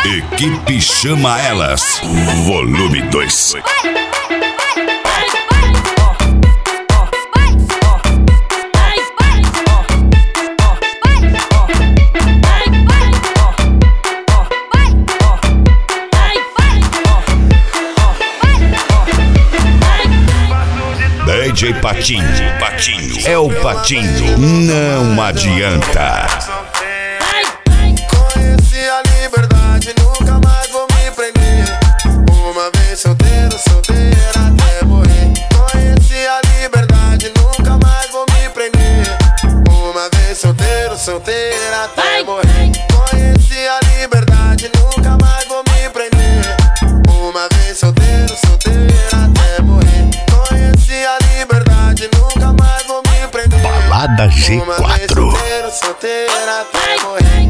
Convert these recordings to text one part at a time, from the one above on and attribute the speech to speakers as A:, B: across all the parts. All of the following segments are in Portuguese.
A: Equipe Chama Elas, volume 2. DJ Patinho, é o Patinho, não adianta.
B: Conheci a liberdade, nunca mais vou me prender. Uma vez solteiro, solteira até morrer. Conheci a liberdade, nunca mais vou me prender. Uma vez solteiro, solteira até morrer. Conheci a liberdade, nunca mais vou me prender. Uma vez solteiro, solteira até morrer. Conheci a liberdade, nunca mais vou me prender.
A: Balada G4.
B: Uma vez solteiro, solteira até morrer.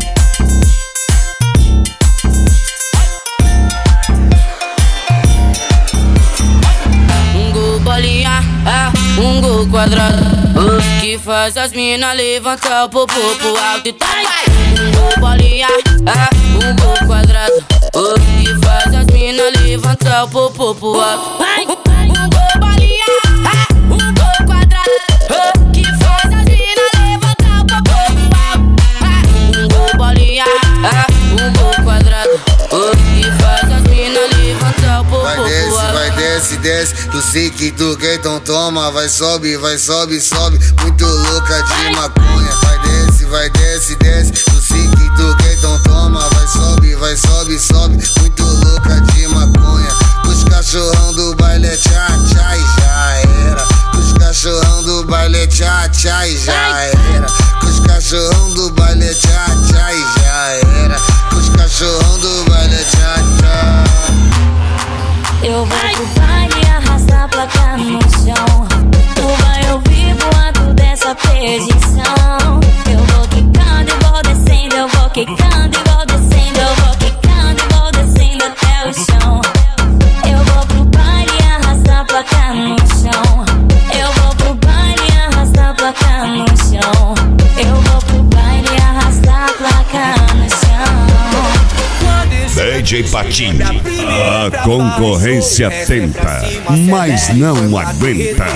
C: Bolinha, um gol quadrado, que faz as mina levantar o popô pro alto e vai. Bolinha, um gol quadrado, que faz as mina levantar o popô pro alto. Bolinha, um gol quadrado, que faz as mina levantar o popô pro alto. Bolinha, um gol quadrado, que faz as mina levantar o popô pro alto.
B: Vai desce, desce, tu sei que tu quer, então toma. Vai sobe, sobe, muito louca de maconha. Vai desce, desce, tu sei que tu quer, então toma. Vai sobe, sobe, muito louca de maconha. Os cachorrão do baile é tchá, tchá e já era. Os cachorrão do baile é tchá, tchá e já era. Os cachorrão do baile é tchá, tchá e já era. Os cachorrão do baile é tchá, tchá.
D: Eu vou pro baile arrastar a placa no chão. Tu vai ouvir voando dessa perdição. Eu vou quicando e vou descendo. Eu vou quicando e vou descendo. Eu vou quicando e vou descendo até o chão. Eu vou pro baile arrastar a placa no chão. Eu vou pro baile arrastar a placa no chão. Eu vou pro baile arrastar a placa no chão.
A: DJ Patinho, a concorrência tenta, mas não aguenta.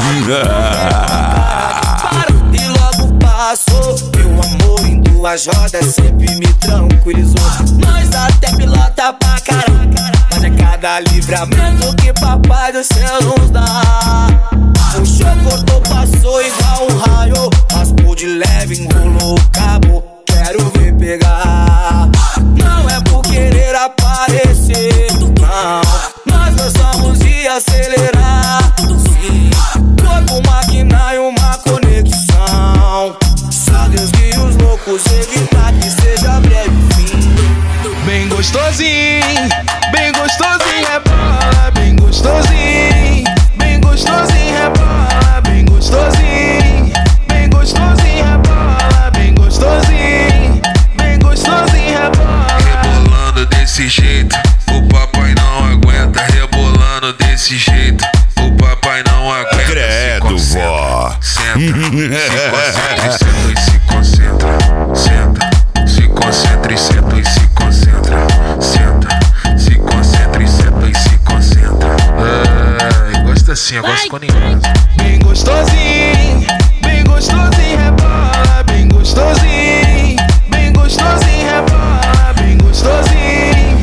E: E logo passou, meu amor em duas rodas sempre me tranquilizou. Nós até pilota pra caralho, mas é cada livramento que papai do céu nos dá. O show cortou, passou igual um raio, raspou de leve, enrolou o cabo, quero ver pegar. Não é por querer aparecer, não. Nós gostamos de acelerar, sim. Corpo, máquina e uma conexão. Só Deus que os loucos evitar que seja breve o fim. Bem gostosinho, rebola. Bem gostosinho, rebola. Bem gostosinho, rebola. Bem gostosinho, rebola.
F: Desse jeito, o papai não aguenta. Rebolando desse jeito, o papai não aguenta.
A: Credo, vó.
F: Se concentra, senta. Se concentra e senta e se concentra. Senta, se concentra e senta e se concentra. Gosta assim, eu gosto quando engana.
E: Bem gostosinho, rebola. Bem gostosinho, rebola. Bem gostosinho,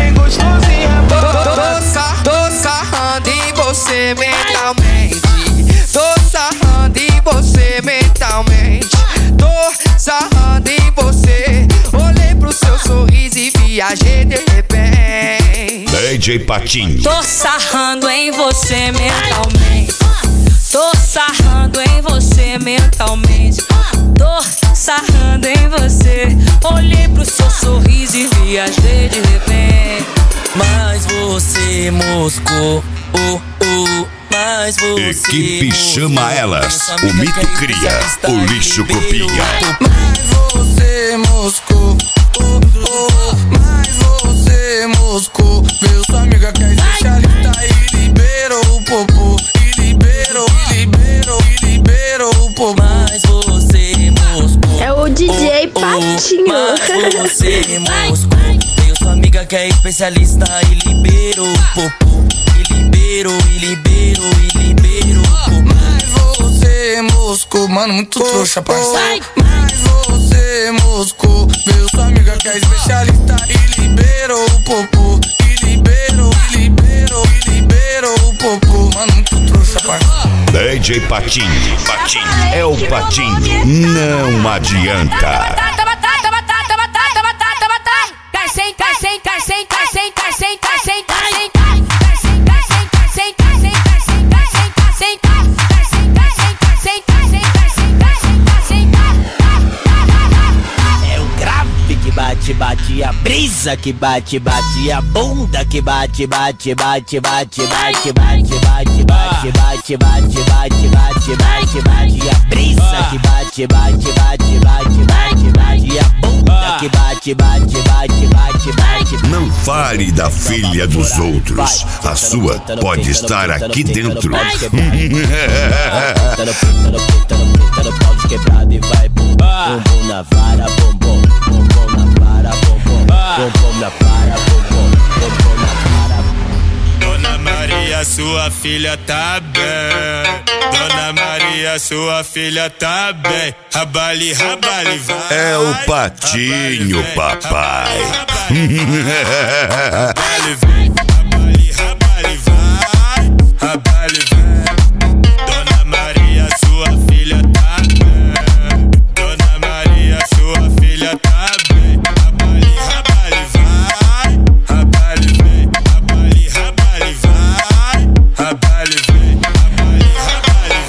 E: rebola. Tô sarrando em você mentalmente. Tô sarrando em você mentalmente. Tô sarrando em você. Olhei pro seu sorriso e viajei de repente.
A: DJ Patinho.
D: Tô sarrando em você mentalmente. Tô sarrando em você mentalmente. Tô sarrando em você. Olhei pro seu sorriso e viajei de repente. Mas você moscou, mas você
A: Equipe Chama Elas, o mito cria, o lixo copia.
E: Mas você moscou, mas você moscou. Veio sua amiga que existe ali, tá e liberou o popô. E liberou o popô. Mas você moscou.
G: É o DJ Patinho.
E: Mas você moscou. Veio sua Sua amiga que é especialista e libera o popô. E libera o popô.
G: Mas você moscou, mano, muito trouxa, parceiro. Mas você moscou, veio sua amiga que é especialista e liberou o popô. E liberou o popô, mano, muito trouxa, parceiro.
A: DJ Patinho, é o Patinho, não adianta.
E: É o grave que bate, a brisa que bate, a bunda que bate, a brisa que bate, a bunda que bate.
A: Não fale da filha dos outros, a sua pode estar aqui dentro.
E: Quebrado e vai bumbum na vara, bumbum na vara, bumbum na vara, bumbum na vara.
H: Dona Maria, sua filha tá bem. Dona Maria, sua filha tá bem. Rabali, vai.
A: É o Patinho, papai.
H: Rabali, vem. Rabali, vai. Rabali, vem. Dona Maria, sua filha tá bem. Dona Maria, sua filha tá bem. Rabali, vai. Rabali, vem. Rabali, vai. Rabali, vem. Rabali,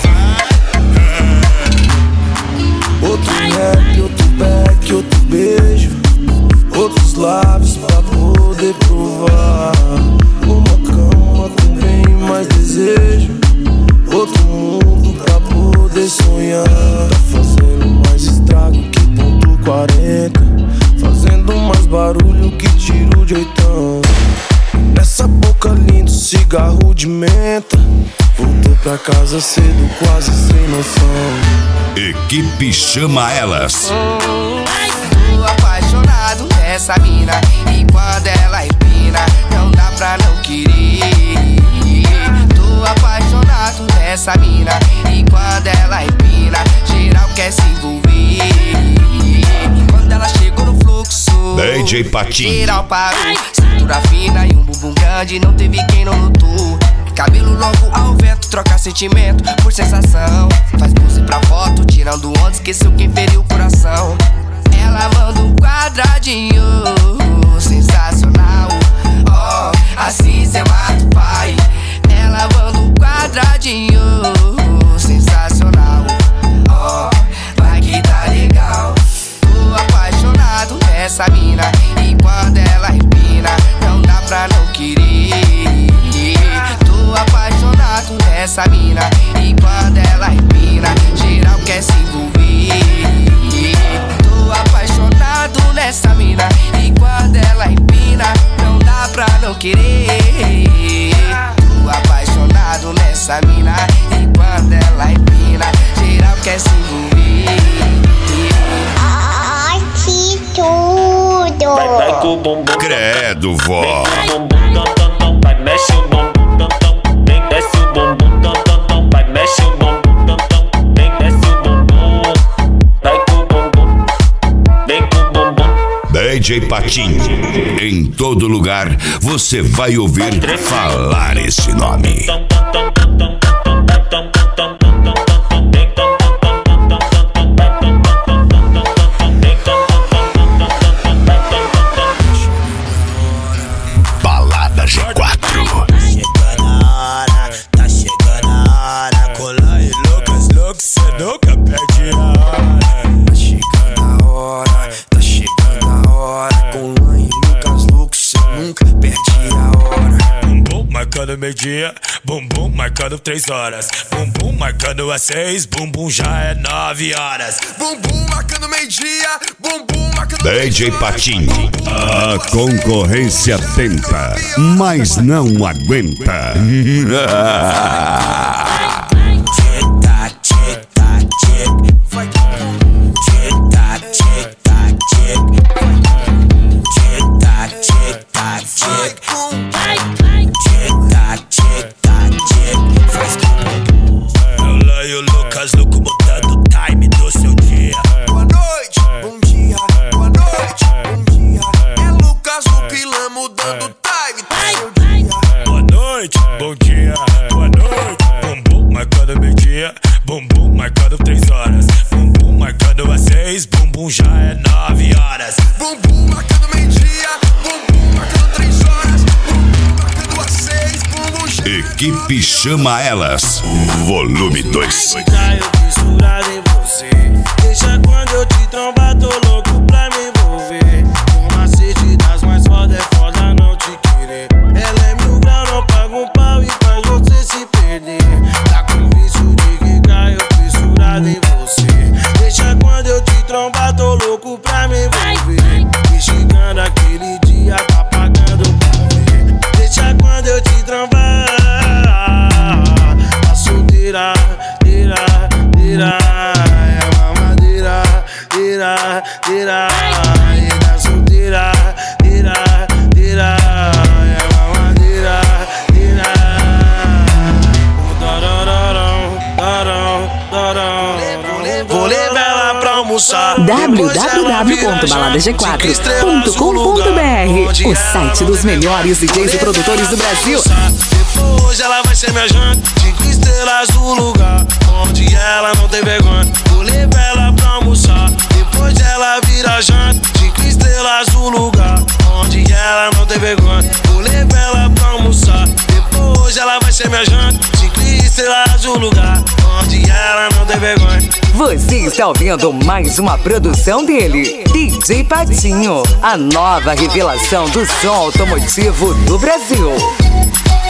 H: vai.
G: Outro rap, outro back, outro beijo. Outros lábios pra poder provar. Uma cama com bem mais desejo. Outro mundo pra poder sonhar. Tá fazendo mais estrago que ponto 40. Fazendo mais barulho que tiro de 8. Nessa boca linda, cigarro de menta. Voltou pra casa cedo, quase sem noção.
A: Equipe chama elas.
I: Tô apaixonado nessa mina. E quando ela empina, não dá pra não querer. Tô apaixonado nessa mina. E quando ela empina, geral quer se envolver. Quando ela chegou no fluxo,
A: DJ Patinho.
I: geral parou. Cintura fina e um bumbum grande, não teve quem não lutou. Cabelo longo ao vento, troca sentimento por sensação. Faz pose pra foto, tirando onda, esqueceu quem feriu o coração. Ela manda um quadradinho, sensacional. Oh, assim cê mata o pai. Ela manda um quadradinho, sensacional. Oh, vai que tá legal. Tô apaixonado nessa mina. E quando ela empina, não dá pra não querer. Tô apaixonado nessa mina. E quando ela empina, geral quer se envolver. Tô apaixonado nessa mina. E quando ela empina, não dá pra não querer. Tô apaixonado nessa mina. E quando ela empina, geral quer se envolver.
J: Ai, que tudo!
E: Vai com o bumbum.
A: Credo, vó.
E: Vai, mexe o bumbum, vem, desce o bumbum, vai, mexe o bumbum, vem, desce o bumbum, vai com o bumbum, vem com o bumbum.
A: DJ Patinho, em todo lugar você vai ouvir falar esse nome. Balada G4.
E: Tá chegando a hora, colar e loucas, cê nunca perde a hora.
G: Tá chegando a hora. Com Lan e Lucas loucos, cê nunca perde a hora.
H: Bumbum marcando meio-dia, bumbum marcando 3 horas. Bumbum marcando às 6, bumbum já é 9 horas.
G: Bumbum marcando meio-dia, bumbum marcando
A: DJ Patinho. A concorrência tenta, mas não aguenta. Equipe Chama Elas, volume 2.
G: Deixa quando eu te trombar, tô louco pra me envolver. O macete das mais foda é foda não te querer. Ela é 1000 graus, não paga um pau e faz você se perder. Tá com vício de que caiu fissurado em você. Deixa quando eu te trombar, tô louco pra me envolver. Me xingando aquele dia, tá pagando pra ver. Deixa quando eu te trombar, tá solteira, tira, tira. Tira, da solteira, tira, tira, é mamadeira, tira. Vou levar ela pra almoçar.
K: www.baladag4.com.br, o site dos melhores DJs e produtores do Brasil.
G: Depois ela vai ser minha janta, 5 estrelas no lugar onde ela não tem vergonha. Vou levar ela pra almoçar. Depois ela vira janta, 5 estrelas no lugar onde ela não tem vergonha. Vou levar ela pra almoçar. Depois ela vai ser minha janta, 5 estrelas no lugar onde ela não tem vergonha.
K: Você está ouvindo mais uma produção dele, DJ Patinho, a nova revelação do som automotivo do Brasil.